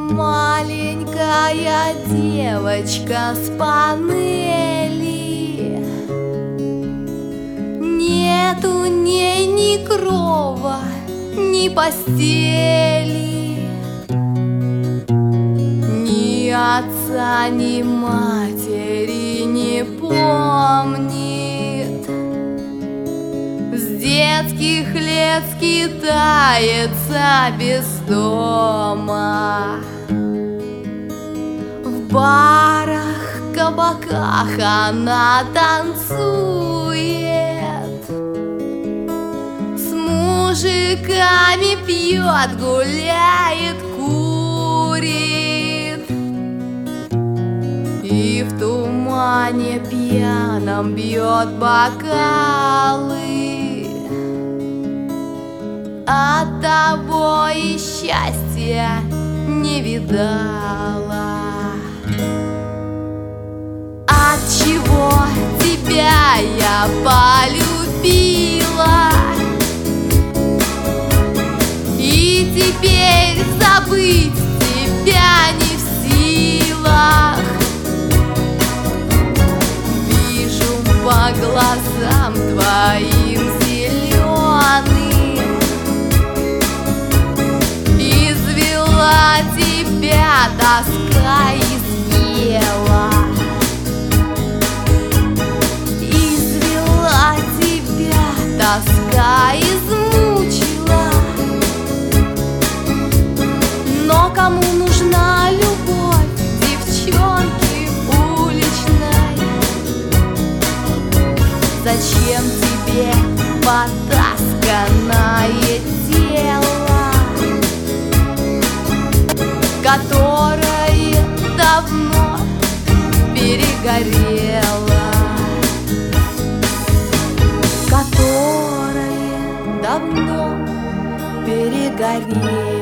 Маленькая девочка с панели, нету у ней ни крова, ни постели, ни отца, ни матери не помнит. С детских лет скитается без дома. В барах, кабаках она танцует, с мужиками пьет, гуляет, курит, и в тумане пьяном бьет бокалы. Оттого и счастья не видала. Отчего тебя я полюбила, и теперь забыть тебя не в силах. Вижу по глазам твоим зеленым, извела тебя тоска и съела. Тоска измучила. Но кому нужна любовь девчонки уличной? Зачем тебе потасканное тело, которое давно перегорело, давно перегорел.